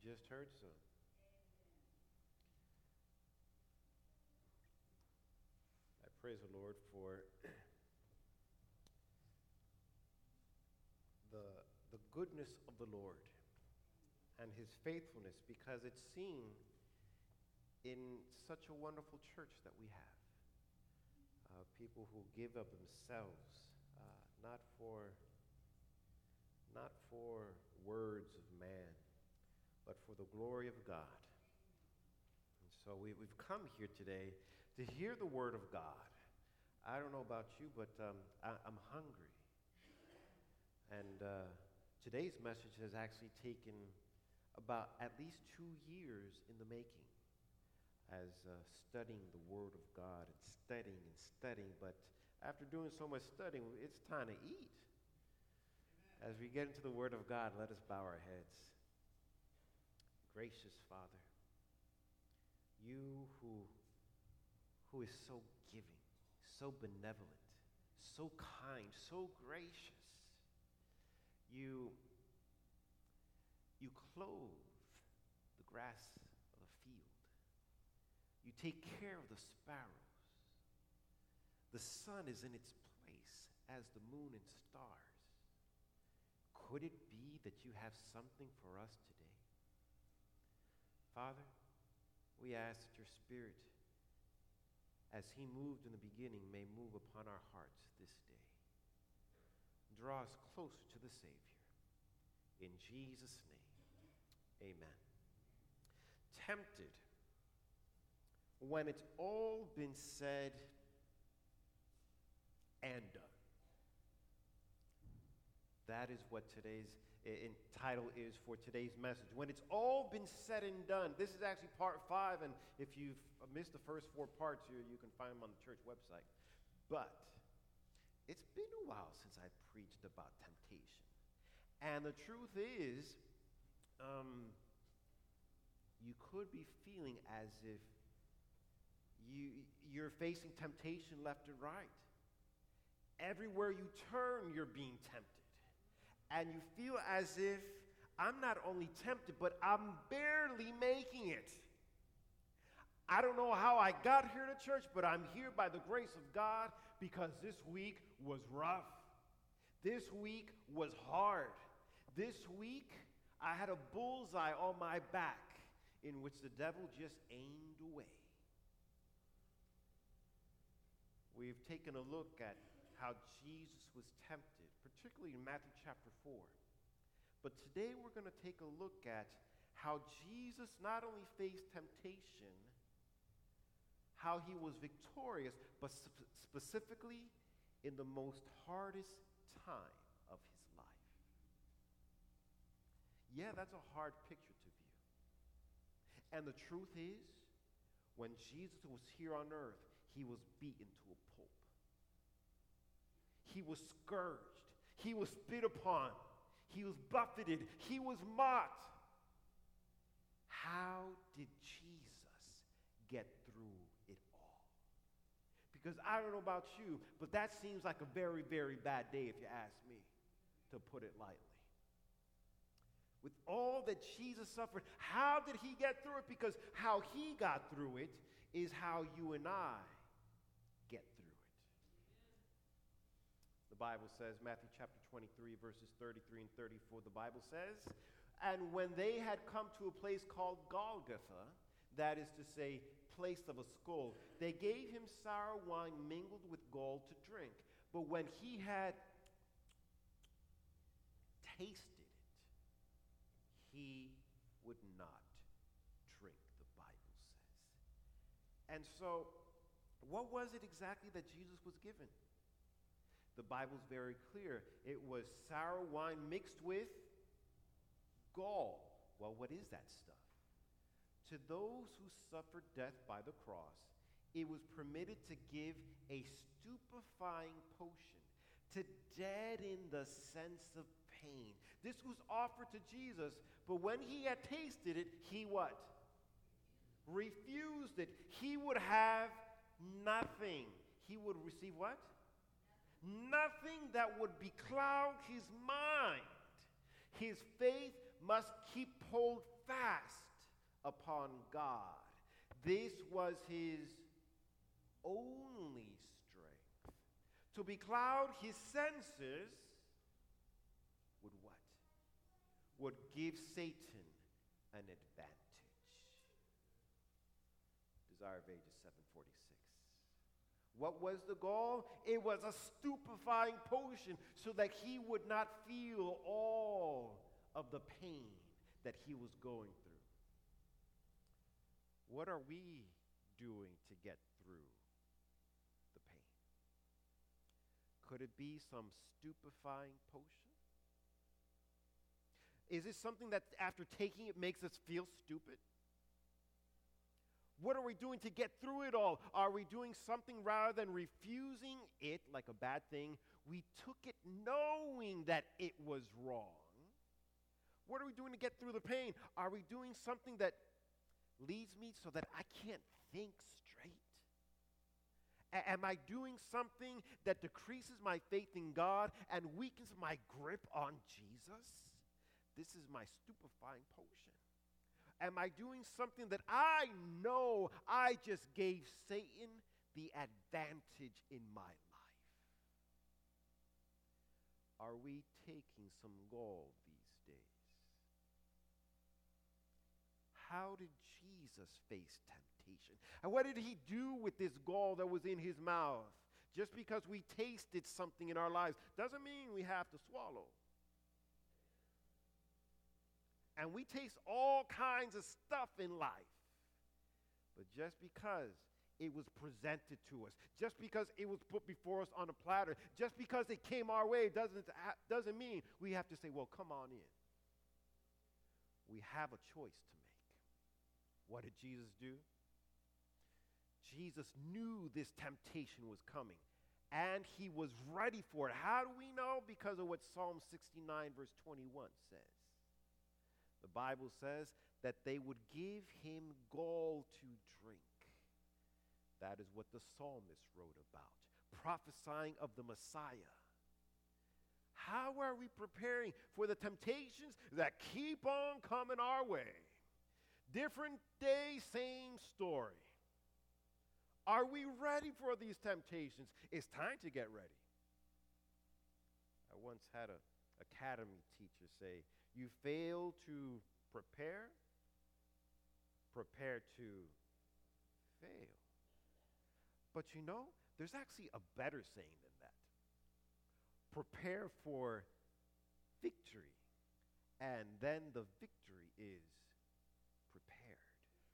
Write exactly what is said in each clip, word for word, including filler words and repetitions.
just heard some. I praise the Lord for the, the goodness of the Lord and his faithfulness, because it's seen in such a wonderful church that we have. Uh, people who give of themselves, uh, not for not for words of man, but for the glory of God. And so we, we've come here today to hear the word of God. I don't know about you, but um, I, I'm hungry. And uh, today's message has actually taken about at least two years in the making, as uh, studying the word of God and studying and studying. But after doing so much studying, it's time to eat. As we get into the word of God, let us bow our heads. Gracious Father, you who, who is so giving, so benevolent, so kind, so gracious, you, you clothe the grass of the field. You take care of the sparrows. The sun is in its place as the moon and stars. Could it be that you have something for us today? Father, we ask that your Spirit, as he moved in the beginning, may move upon our hearts this day. Draw us closer to the Savior. In Jesus' name, amen. Tempted. When it's all been said and done. That is what today's in, title is for today's message. When it's all been said and done. This is actually part five, and if you've missed the first four parts here, you can find them on the church website. But it's been a while since I preached about temptation. And the truth is, um, you could be feeling as if you, you're facing temptation left and right. Everywhere you turn, you're being tempted. And you feel as if I'm not only tempted, but I'm barely making it. I don't know how I got here to church, but I'm here by the grace of God because this week was rough. This week was hard. This week, I had a bullseye on my back in which the devil just aimed away. We've taken a look at how Jesus was tempted, particularly in Matthew chapter four. But today we're going to take a look at how Jesus not only faced temptation, how he was victorious, but sp- specifically in the most hardest time of his life. Yeah, that's a hard picture to view. And the truth is, when Jesus was here on earth, he was beaten to a pulp. He was scourged. He was spit upon. He was buffeted. He was mocked. How did Jesus get through it all? Because I don't know about you, but that seems like a very, very bad day if you ask me, to put it lightly. With all that Jesus suffered, how did he get through it? Because how he got through it is how you and I get through it. The Bible says, Matthew chapter twenty-three, verses thirty-three and thirty-four, the Bible says, and when they had come to a place called Golgotha, that is to say, place of a skull, they gave him sour wine mingled with gall to drink. But when he had tasted it, he would not drink, the Bible says. And so, what was it exactly that Jesus was given? The Bible's very clear. It was sour wine mixed with gall. Well, what is that stuff? To those who suffered death by the cross, it was permitted to give a stupefying potion to deaden the sense of pain. This was offered to Jesus, but when he had tasted it, he what? Refused it. He would have nothing. He would receive what? Nothing that would becloud his mind. His faith must keep hold fast upon God. This was his only strength. To becloud his senses would what? Would give Satan an advantage. Desire of Ages seven forty-six. What was the goal? It was a stupefying potion so that he would not feel all of the pain that he was going through. What are we doing to get through the pain? Could it be some stupefying potion? Is it something that after taking it makes us feel stupid? What are we doing to get through it all? Are we doing something rather than refusing it like a bad thing? We took it knowing that it was wrong. What are we doing to get through the pain? Are we doing something that leads me so that I can't think straight? A- am I doing something that decreases my faith in God and weakens my grip on Jesus? This is my stupefying potion. Am I doing something that I know I just gave Satan the advantage in my life? Are we taking some gall these days? How did Jesus face temptation? And what did he do with this gall that was in his mouth? Just because we tasted something in our lives doesn't mean we have to swallow. And we taste all kinds of stuff in life. But just because it was presented to us, just because it was put before us on a platter, just because it came our way doesn't, doesn't mean we have to say, well, come on in. We have a choice to make. What did Jesus do? Jesus knew this temptation was coming, and he was ready for it. How do we know? Because of what Psalm sixty-nine verse twenty-one says. The Bible says that they would give him gall to drink. That is what the psalmist wrote about, prophesying of the Messiah. How are we preparing for the temptations that keep on coming our way? Different day, same story. Are we ready for these temptations? It's time to get ready. I once had an academy teacher say, you fail to prepare, prepare to fail. But you know, there's actually a better saying than that. Prepare for victory, and then the victory is prepared.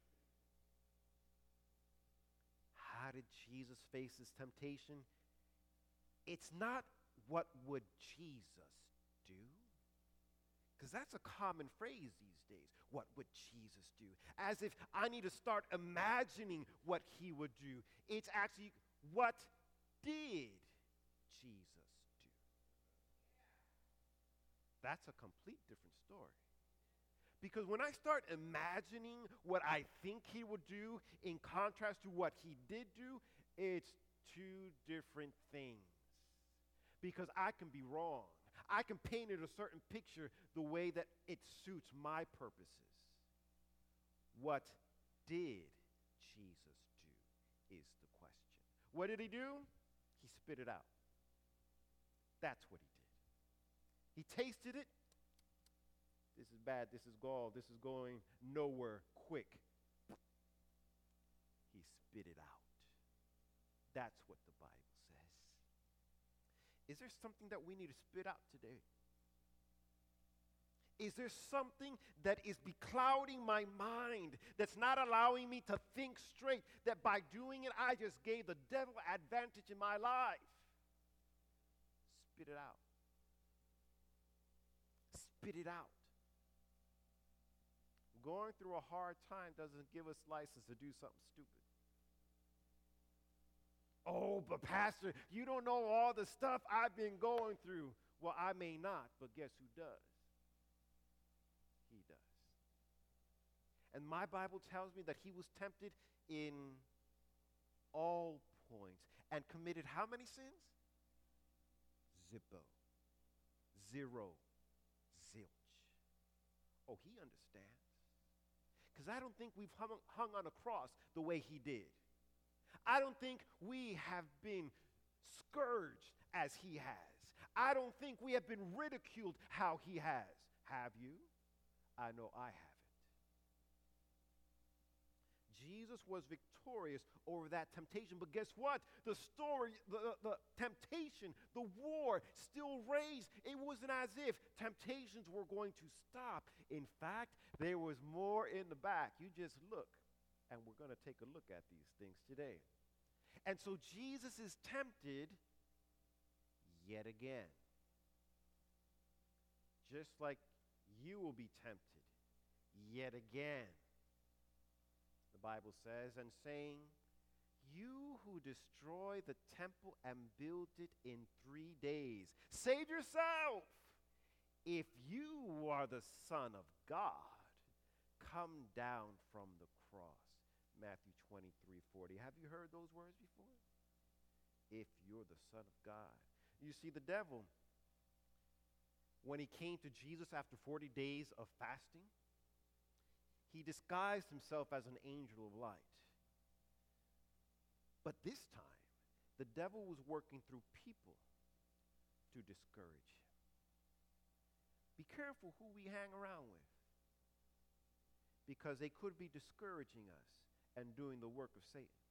How did Jesus face this temptation? It's not what would Jesus do? Because that's a common phrase these days. What would Jesus do? As if I need to start imagining what he would do. It's actually, what did Jesus do? That's a complete different story. Because when I start imagining what I think he would do in contrast to what he did do, it's two different things. Because I can be wrong. I can paint it a certain picture the way that it suits my purposes. What did Jesus do is the question. What did he do? He spit it out. That's what he did. He tasted it. This is bad. This is gall. This is going nowhere quick. He spit it out. That's what the Bible says. Is there something that we need to spit out today? Is there something that is beclouding my mind, that's not allowing me to think straight, that by doing it, I just gave the devil advantage in my life? Spit it out. Spit it out. Going through a hard time doesn't give us license to do something stupid. Oh, but Pastor, you don't know all the stuff I've been going through. Well, I may not, but guess who does? He does. And my Bible tells me that he was tempted in all points and committed how many sins? Zippo. Zero. Zilch. Oh, he understands. Because I don't think we've hung, hung on a cross the way he did. I don't think we have been scourged as he has. I don't think we have been ridiculed how he has. Have you? I know I haven't. Jesus was victorious over that temptation. But guess what? The story, the, the, the temptation, the war still raged. It wasn't as if temptations were going to stop. In fact, there was more in the back. You just look, and we're going to take a look at these things today. And so Jesus is tempted yet again. Just like you will be tempted yet again. The Bible says, and saying, you who destroy the temple and build it in three days, save yourself. If you are the Son of God, come down from the cross. Matthew twenty-three forty. Have you heard those words before? If you're the Son of God. You see, the devil, when he came to Jesus after forty days of fasting, he disguised himself as an angel of light. But this time, the devil was working through people to discourage him. Be careful who we hang around with, because they could be discouraging us and doing the work of Satan.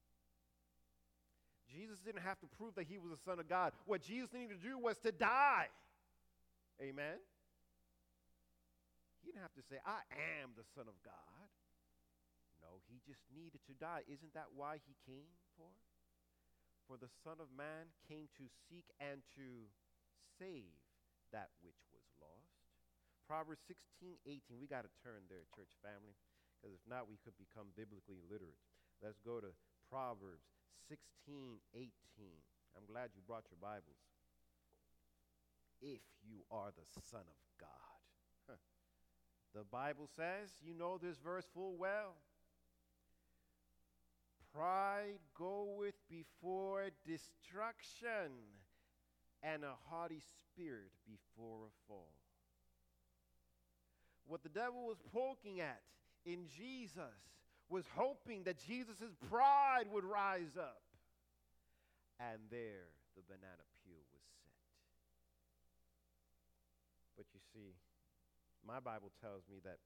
Jesus didn't have to prove that he was the Son of God. What Jesus needed to do was to die. Amen? He didn't have to say, I am the Son of God. No, he just needed to die. Isn't that why he came for? For the Son of Man came to seek and to save that which was lost. Proverbs sixteen eighteen. We got to turn there, church family, because if not, we could become biblically illiterate. Let's go to Proverbs sixteen eighteen. I'm glad you brought your Bibles. If you are the Son of God. Huh. The Bible says, you know this verse full well. Pride goeth before destruction, and a haughty spirit before a fall. What the devil was poking at in Jesus was hoping that Jesus' pride would rise up. And there the banana peel was set. But you see, my Bible tells me that,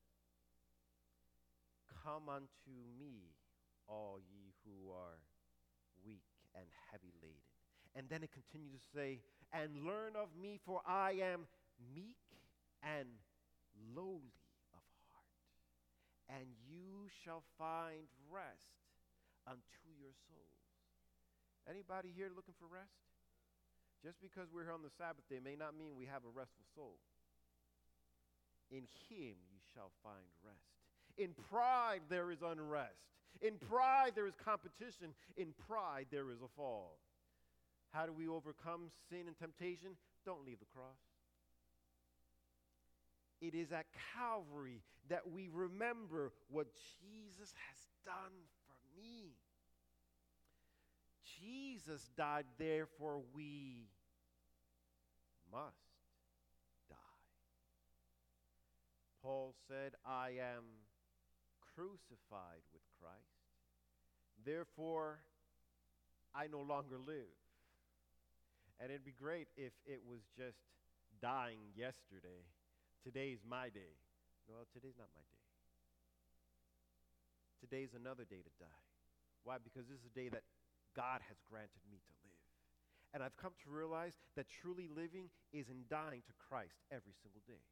come unto me, all ye who are weak and heavy laden. And then it continues to say, and learn of me, for I am meek and lowly of heart, and you shall find rest unto your souls. Anybody here looking for rest? Just because we're here on the Sabbath day may not mean we have a restful soul. In him you shall find rest. In pride there is unrest. In pride there is competition. In pride there is a fall. How do we overcome sin and temptation? Don't leave the cross. It is at Calvary that we remember what Jesus has done for me. Jesus died, therefore we must die. Paul said, I am crucified with Christ. Therefore, I no longer live. And it'd be great if it was just dying yesterday. Today's my day. No, today's not my day. Today's another day to die. Why? Because this is a day that God has granted me to live. And I've come to realize that truly living is in dying to Christ every single day.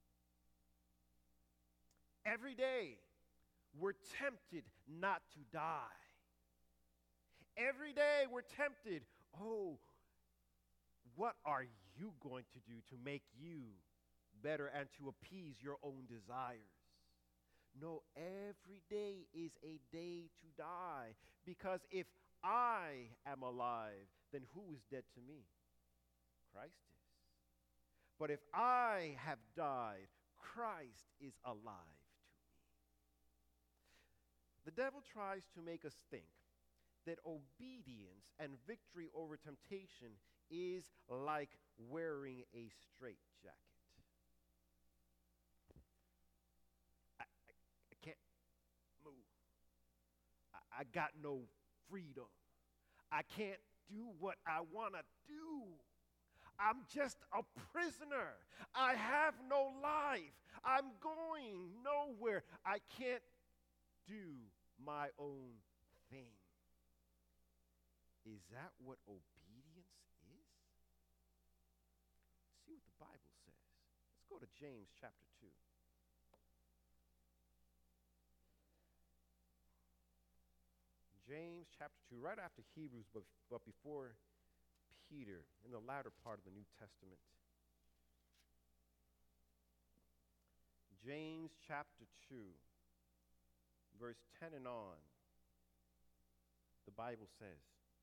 Every day, we're tempted not to die. Every day, we're tempted, oh, what are you going to do to make you better and to appease your own desires? No, every day is a day to die, because if I am alive, then who is dead to me? Christ is. But if I have died, Christ is alive to me. The devil tries to make us think that obedience and victory over temptation is like wearing a straitjacket. I got no freedom. I can't do what I want to do. I'm just a prisoner. I have no life. I'm going nowhere. I can't do my own thing. Is that what obedience is? Let's see what the Bible says. Let's go to James chapter two. James chapter two, right after Hebrews, but, but before Peter, in the latter part of the New Testament. James chapter two, verse ten and on, the Bible says,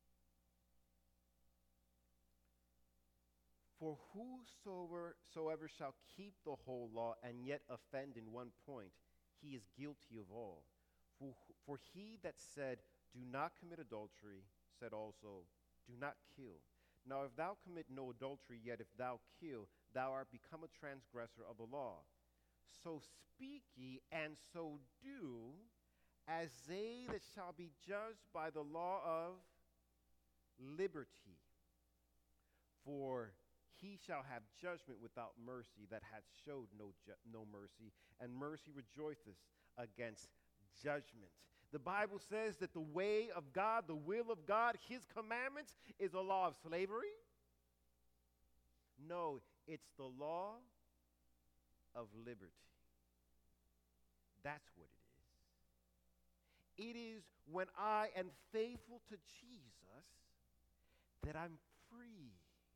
"For whosoever soever shall keep the whole law and yet offend in one point, he is guilty of all. For, for he that said, 'Do not commit adultery,' said also, 'Do not kill.' Now if thou commit no adultery, yet if thou kill, thou art become a transgressor of the law. So speak ye, and so do, as they that shall be judged by the law of liberty. For he shall have judgment without mercy, that hath showed no, ju- no mercy, and mercy rejoiceth against judgment." The Bible says that the way of God, the will of God, his commandments is a law of slavery. No, it's the law of liberty. That's what it is. It is when I am faithful to Jesus that I'm free.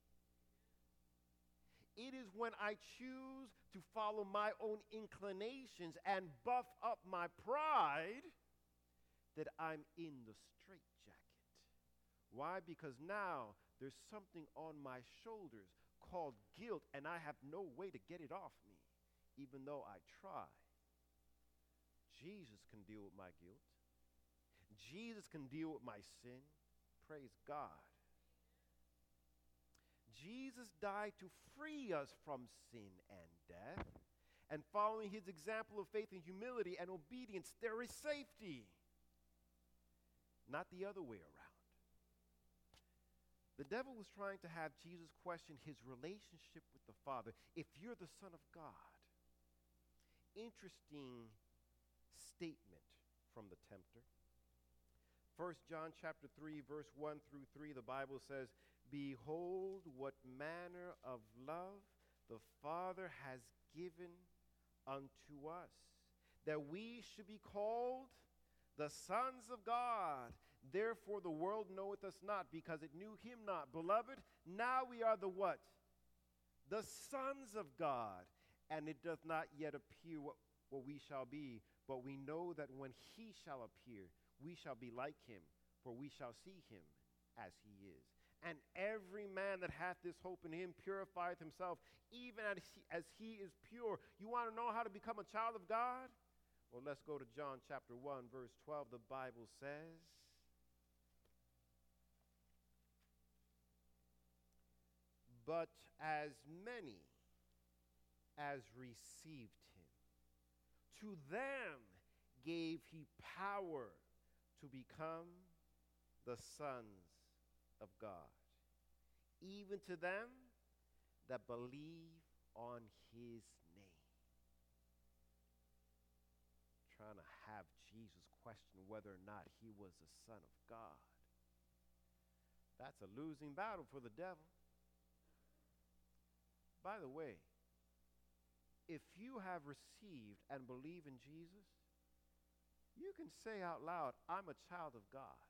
It is when I choose to follow my own inclinations and buff up my pride that I'm in the straitjacket. Why? Because now there's something on my shoulders called guilt, and I have no way to get it off me, even though I try. Jesus can deal with my guilt. Jesus can deal with my sin. Praise God. Jesus died to free us from sin and death. And following his example of faith and humility and obedience, there is safety. Not the other way around. The devil was trying to have Jesus question his relationship with the Father. If you're the Son of God. Interesting statement from the tempter. First John chapter three, verse one through three, the Bible says, "Behold, what manner of love the Father has given unto us, that we should be called the sons of God. Therefore the world knoweth us not, because it knew him not. Beloved, now we are the what? The sons of God. And it doth not yet appear what, what we shall be, but we know that when he shall appear, we shall be like him, for we shall see him as he is. And every man that hath this hope in him purifieth himself, even as he, as he is pure." You want to know how to become a child of God? Well, let's go to John chapter one, verse twelve. The Bible says, "But as many as received him, to them gave he power to become the sons of God, even to them that believe on his name." Trying to have Jesus question whether or not he was the Son of God. That's a losing battle for the devil. By the way, if you have received and believe in Jesus, you can say out loud, "I'm a child of God."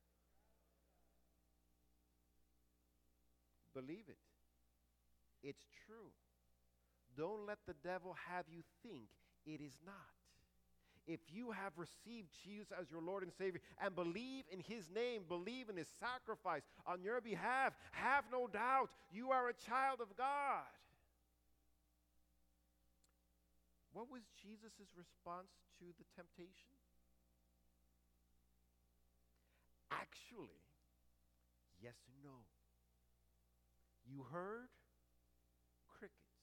Believe it. It's true. Don't let the devil have you think it is not. If you have received Jesus as your Lord and Savior and believe in his name, believe in his sacrifice on your behalf, have no doubt you are a child of God. What was Jesus' response to the temptation? Actually, yes and no. You heard crickets.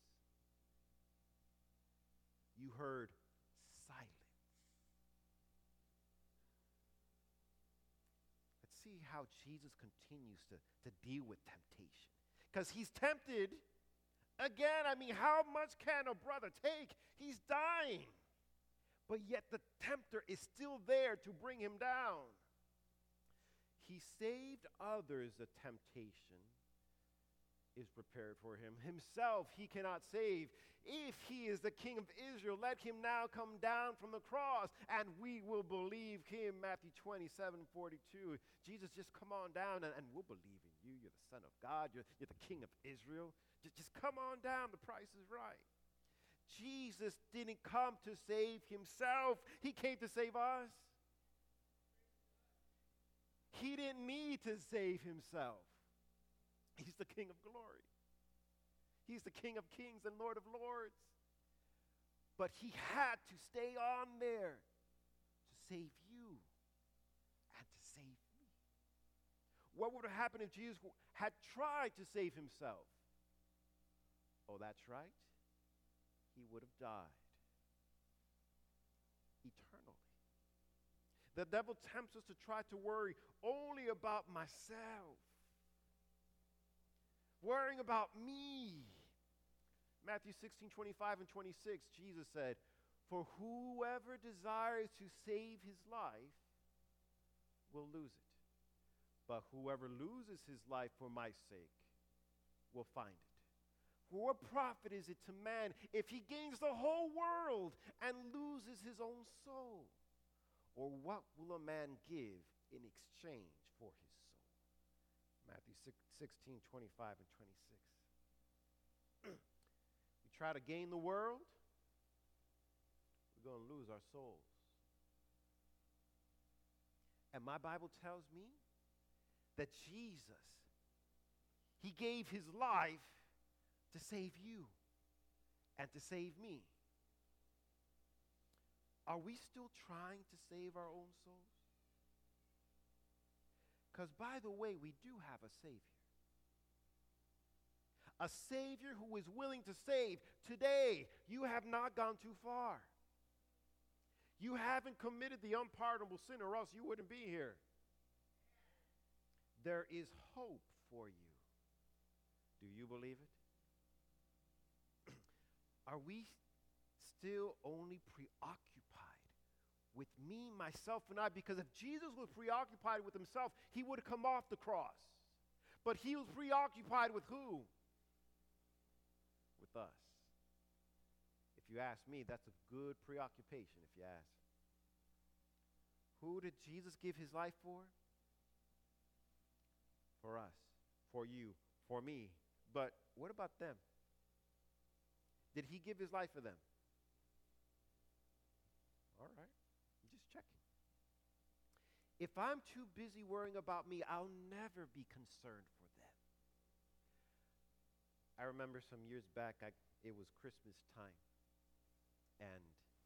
You heard silence. see how Jesus continues to, to deal with temptation. Because he's tempted again. I mean, how much can a brother take? He's dying. But yet the tempter is still there to bring him down. He saved others, the temptation is prepared for him. Himself he cannot save. If he is the King of Israel, let him now come down from the cross, and we will believe him. Matthew twenty-seven forty-two. Jesus, just come on down, and, and we'll believe in you. You're the Son of God. You're, you're the King of Israel. Just, just come on down. The price is right. Jesus didn't come to save himself. He came to save us. He didn't need to save himself. He's the King of glory. He's the King of kings and Lord of lords. But he had to stay on there to save you and to save me. What would have happened if Jesus had tried to save himself? Oh, that's right. He would have died eternally. The devil tempts us to try to worry only about myself. Worrying about me. Matthew sixteen twenty-five and twenty-six, Jesus said, "For whoever desires to save his life will lose it. But whoever loses his life for my sake will find it. For what profit is it to man if he gains the whole world and loses his own soul? Or what will a man give in exchange for his soul?" Matthew sixteen twenty-five and twenty-six. We try to gain the world, we're going to lose our souls. And my Bible tells me that Jesus, he gave his life to save you and to save me. Are we still trying to save our own souls? Because, by the way, we do have a Savior. A Savior who is willing to save. Today, you have not gone too far. You haven't committed the unpardonable sin, or else you wouldn't be here. There is hope for you. Do you believe it? Are we still only preoccupied with me, myself, and I? Because if Jesus was preoccupied with himself, he would have come off the cross. But he was preoccupied with who? With us. If you ask me, that's a good preoccupation, if you ask. Who did Jesus give his life for? For us, for you, for me. But what about them? Did he give his life for them? All right, I'm just checking. If I'm too busy worrying about me, I'll never be concerned for them. I remember some years back, I, it was Christmas time, and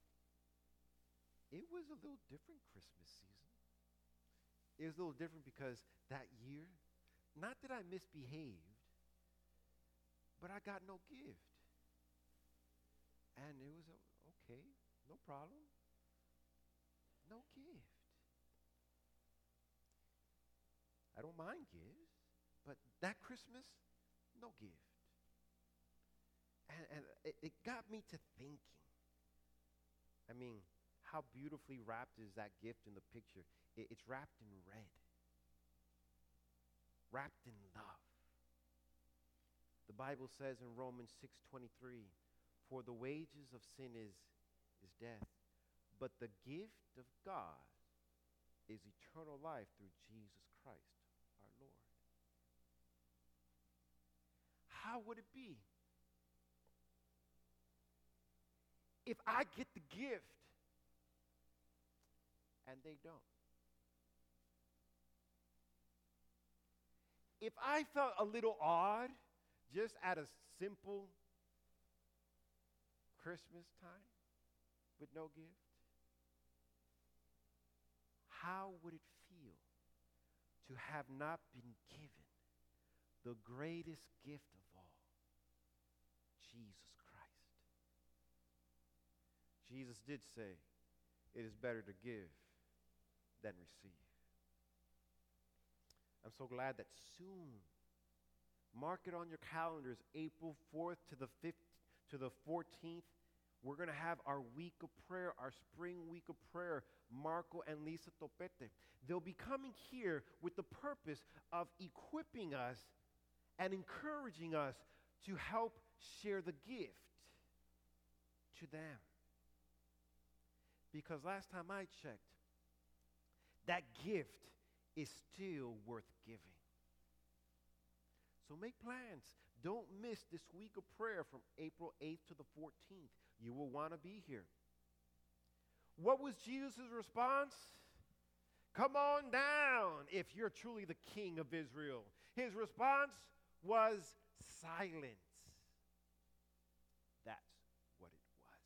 it was a little different Christmas season. It was a little different because that year, not that I misbehaved, but I got no gift. And it was a, okay, no problem. No gift. I don't mind gifts, but that Christmas, no gift. And, and it, it got me to thinking. I mean, how beautifully wrapped is that gift in the picture? It, it's wrapped in red. Wrapped in love. The Bible says in Romans six twenty-three, "For the wages of sin is, is death, but the gift of God is eternal life through Jesus Christ, our Lord." How would it be if I get the gift and they don't? If I felt a little odd just at a simple Christmas time with no gift, how would it feel to have not been given the greatest gift of all, Jesus Christ? Jesus did say, "It is better to give than receive." I'm so glad that soon, mark it on your calendars, April fourth to the fifth to the fourteenth, we're going to have our week of prayer, our spring week of prayer, Marco and Lisa Topete. They'll be coming here with the purpose of equipping us and encouraging us to help share the gift to them. Because last time I checked, that gift is still worth giving. So make plans. Don't miss this week of prayer from April eighth to the fourteenth. You will want to be here. What was Jesus' response? Come on down if you're truly the king of Israel. His response was silence. That's what it was.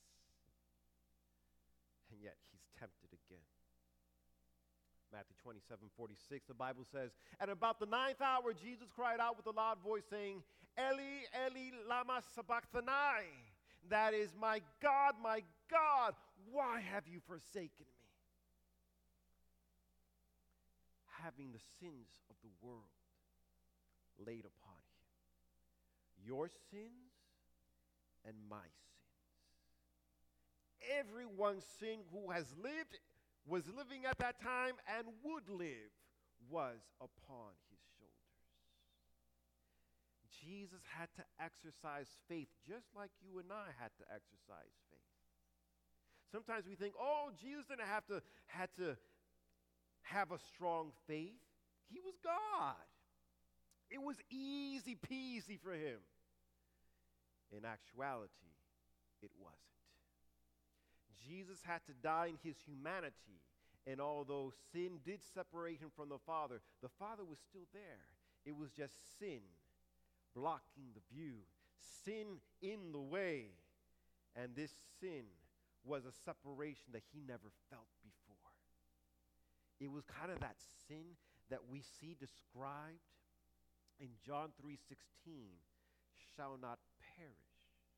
And yet he's tempted again. Matthew twenty-seven forty-six, the Bible says, "At about the ninth hour, Jesus cried out with a loud voice, saying, Eli, Eli, lama sabachthani. That is, my God, my God, why have you forsaken me?" Having the sins of the world laid upon him. Your sins and my sins. Everyone's sin who has lived, was living at that time, and would live, was upon his shoulders. Jesus had to exercise faith just like you and I had to exercise faith. Sometimes we think, oh, Jesus didn't have to, had to have a strong faith. He was God. It was easy peasy for him. In actuality, it wasn't. Jesus had to die in his humanity, and although sin did separate him from the Father, the Father was still there. It was just sin blocking the view, sin in the way, and this sin was a separation that he never felt before. It was kind of that sin that we see described in John three sixteen, shall not perish.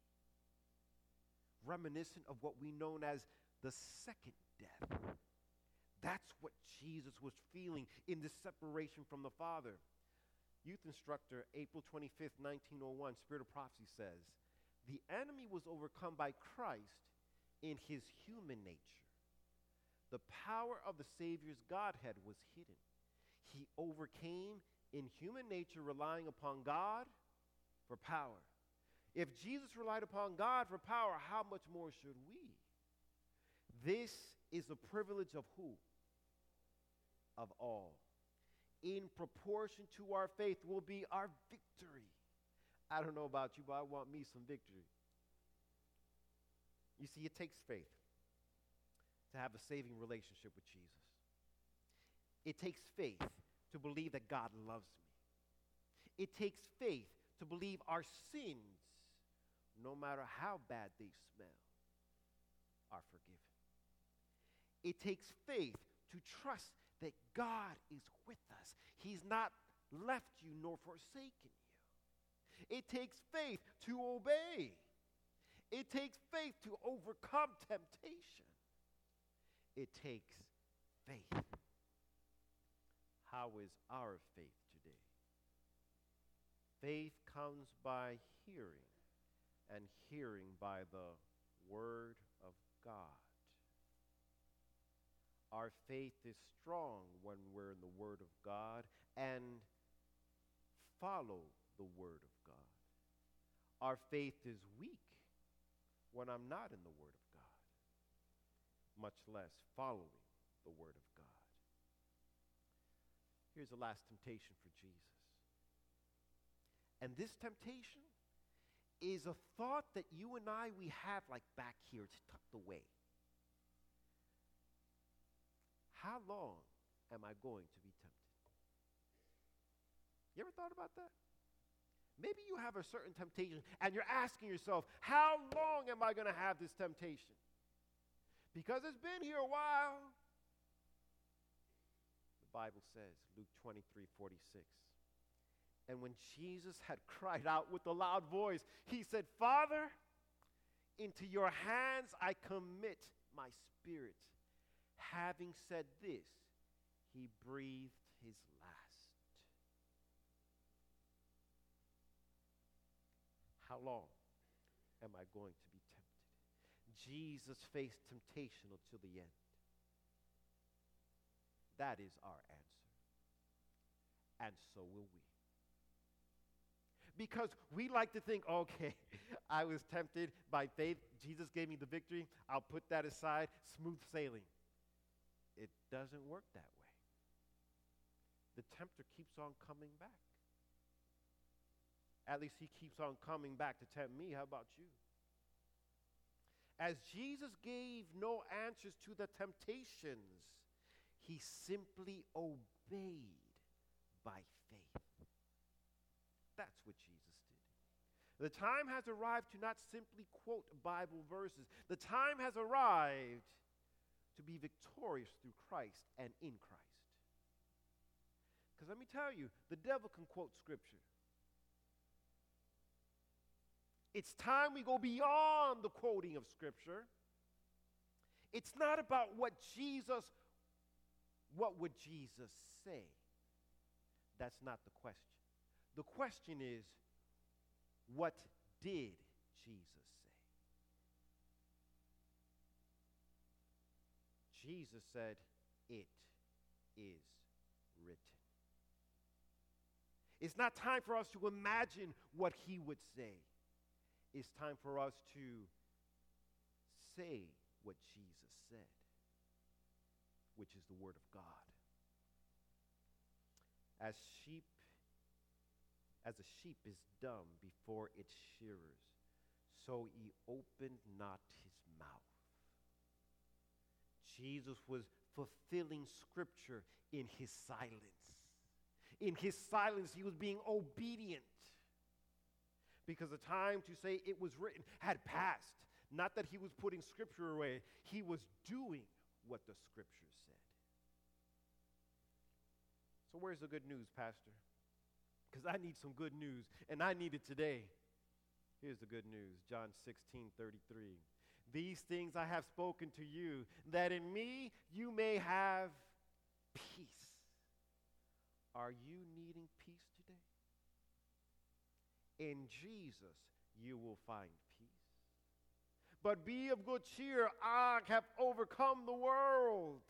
Reminiscent of what we know as the second death. That's what Jesus was feeling in this separation from the Father. Youth instructor, April twenty-fifth, nineteen oh one, Spirit of Prophecy says, "The enemy was overcome by Christ in his human nature. The power of the Savior's Godhead was hidden. He overcame in human nature, relying upon God for power. If Jesus relied upon God for power, how much more should we? This is the privilege of who? Of all. In proportion to our faith will be our victory." I don't know about you, but I want me some victory. You see, it takes faith to have a saving relationship with Jesus. It takes faith to believe that God loves me. It takes faith to believe our sins, no matter how bad they smell, are forgiven. It takes faith to trust that God is with us. He's not left you nor forsaken you. It takes faith to obey. It takes faith to overcome temptation. It takes faith. How is our faith today? Faith comes by hearing, and hearing by the Word of God. Our faith is strong when we're in the Word of God and follow the Word of God. Our faith is weak when I'm not in the Word of God, much less following the Word of God. Here's the last temptation for Jesus. And this temptation is a thought that you and I, we have like back here. It's tucked away. How long am I going to be tempted? You ever thought about that? Maybe you have a certain temptation and you're asking yourself, how long am I going to have this temptation? Because it's been here a while. The Bible says, Luke twenty-three forty-six, "And when Jesus had cried out with a loud voice, he said, Father, into your hands I commit my spirit. Having said this, he breathed his last." How long am I going to be tempted? Jesus faced temptation until the end. That is our answer. And so will we. Because we like to think, okay, I was tempted by faith. Jesus gave me the victory. I'll put that aside. Smooth sailing. It doesn't work that way. The tempter keeps on coming back. At least he keeps on coming back to tempt me. How about you? As Jesus gave no answers to the temptations, he simply obeyed by faith. That's what Jesus did. The time has arrived to not simply quote Bible verses. The time has arrived to be victorious through Christ and in Christ. Because let me tell you, the devil can quote Scripture. It's time we go beyond the quoting of Scripture. It's not about what Jesus, what would Jesus say? That's not the question. The question is, what did Jesus say? Jesus said, it is written. It's not time for us to imagine what he would say. It's time for us to say what Jesus said, which is the word of God. As sheep, as a sheep is dumb before its shearers, so he opened not his mouth. Jesus was fulfilling Scripture in his silence. In his silence, he was being obedient. Because the time to say it was written had passed. Not that he was putting Scripture away. He was doing what the Scripture said. So where's the good news, Pastor? Because I need some good news, and I need it today. Here's the good news, John sixteen thirty-three. These things I have spoken to you, that in me you may have peace. Are you needing peace today? In Jesus you will find peace. But be of good cheer, I have overcome the world.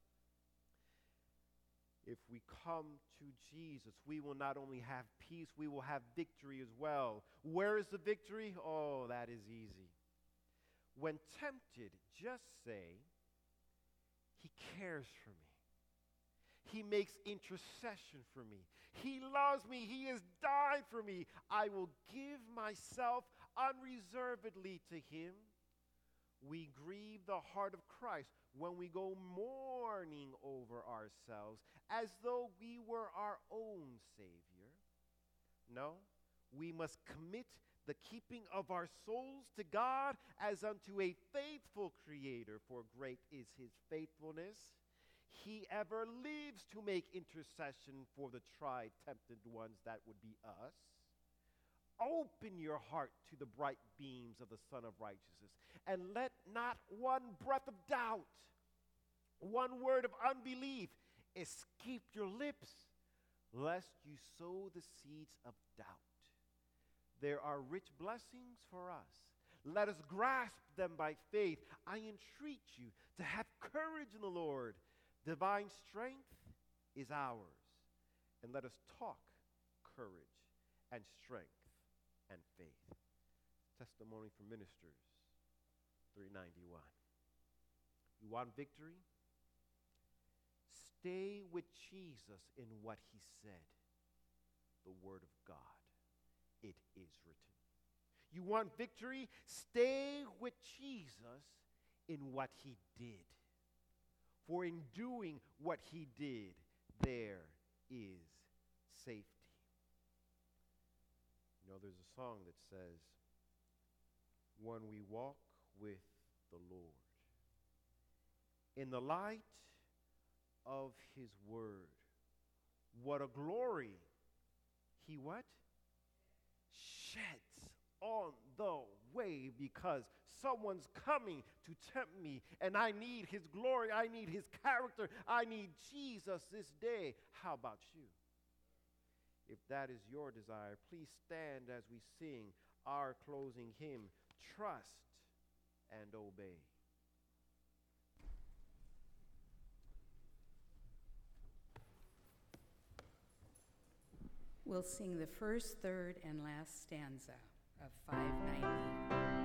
If we come to Jesus, we will not only have peace, we will have victory as well. Where is the victory? Oh, that is easy. When tempted, just say, he cares for me. He makes intercession for me. He loves me. He has died for me. I will give myself unreservedly to him. We grieve the heart of Christ when we go mourning over ourselves as though we were our own Savior. No, we must commit the keeping of our souls to God as unto a faithful Creator, for great is his faithfulness. He ever lives to make intercession for the tried, tempted ones, that would be us. Open your heart to the bright beams of the Sun of Righteousness, and let not one breath of doubt, one word of unbelief escape your lips, lest you sow the seeds of doubt. There are rich blessings for us. Let us grasp them by faith. I entreat you to have courage in the Lord. Divine strength is ours. And let us talk courage and strength and faith. Testimony from Ministers three ninety-one. You want victory? Stay with Jesus in what he said. The word of God. It is written. You want victory? Stay with Jesus in what he did. For in doing what he did, there is safety. You know, there's a song that says, when we walk with the Lord, in the light of his word, what a glory he what? Sheds on the way, because someone's coming to tempt me, and I need his glory, I need his character, I need Jesus this day. How about you? If that is your desire, please stand as we sing our closing hymn, Trust and Obey. We'll sing the first, third, and last stanza of five ninety.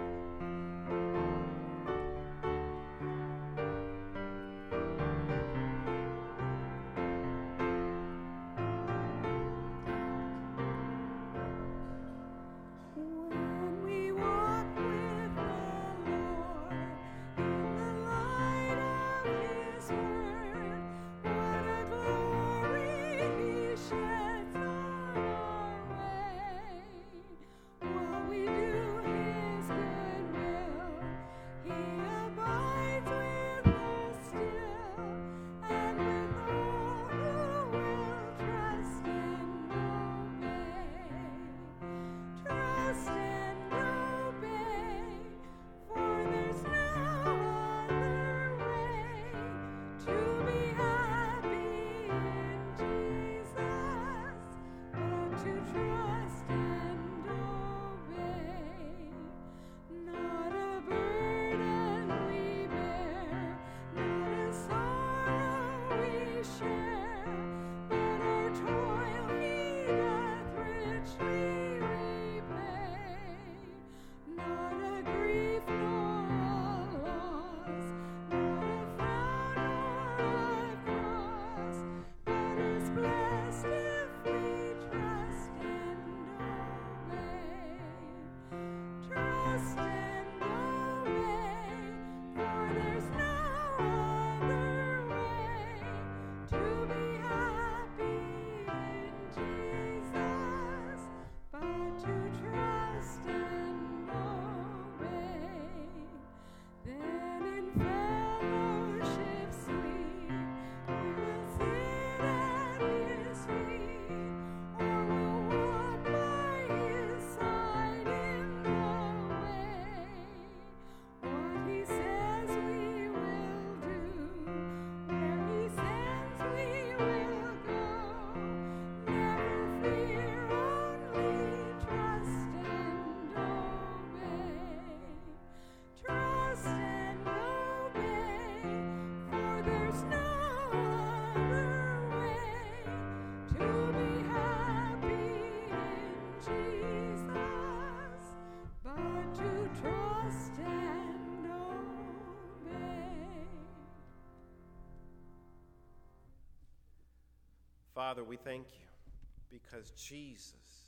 Father, we thank you because Jesus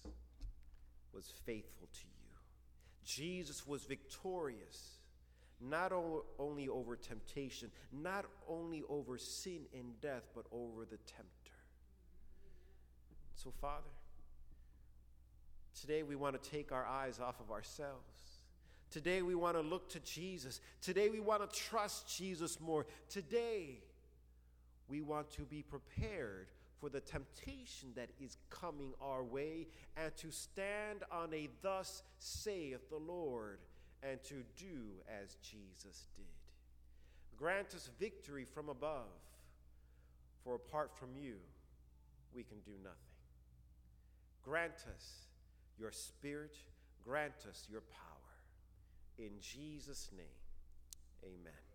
was faithful to you. Jesus was victorious, not o- only over temptation, not only over sin and death, but over the tempter. So, Father, today we want to take our eyes off of ourselves. Today we want to look to Jesus. Today we want to trust Jesus more. Today we want to be prepared for the temptation that is coming our way, and to stand on a "thus saith the Lord," and to do as Jesus did. Grant us victory from above, for apart from you, we can do nothing. Grant us your Spirit, grant us your power. In Jesus' name, amen.